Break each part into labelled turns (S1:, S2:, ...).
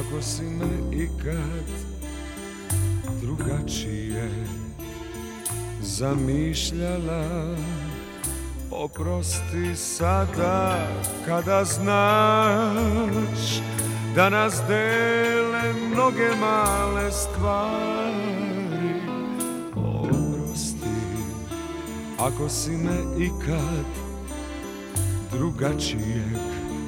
S1: Ako si me ikad drugačije zamišljala, oprosti sada kada znaš da nas dele mnoge male stvari. Oprosti ako si me ikad drugačijeg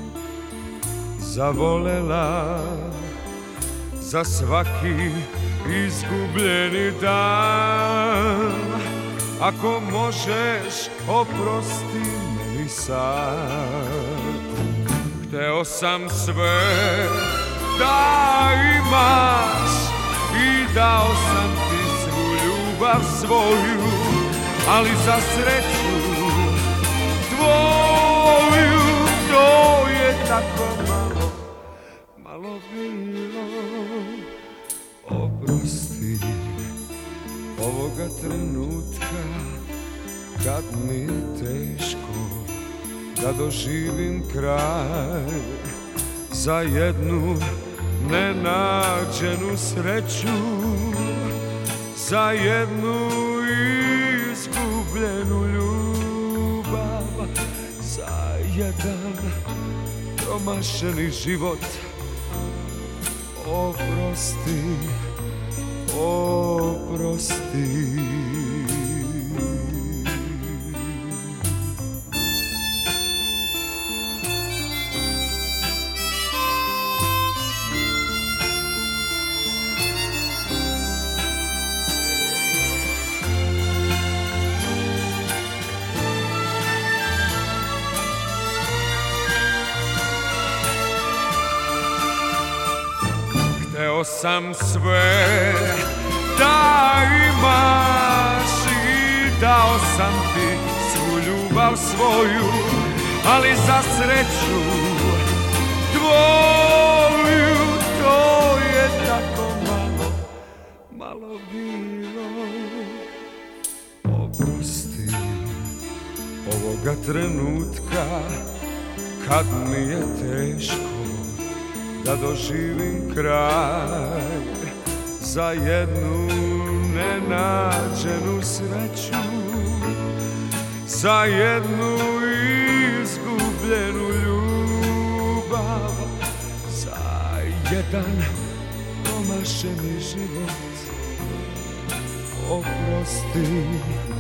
S1: zavolela, za svaki izgubljeni dan. Ako možeš, oprosti meni sad. Hteo sam sve da imaš i dao sam ti svu ljubav svoju, ali za sreću tvoju to je tako malo bilo. Oprosti ovoga trenutka kad mi je teško da doživim kraj, za jednu nenađenu sreću, za jednu izgubljenu ljubav, za jedan promašeni život. Oprosti, oprosti. Hteo sam sve da imaš i dao sam ti svu ljubav svoju, ali za sreću tvoju to je tako malo bilo. Oprosti ovoga trenutka kad mi je teško da doživim kraj, za jednu nenađenu sreću, za jednu izgubljenu ljubav, za jedan promašeni život. Oprosti.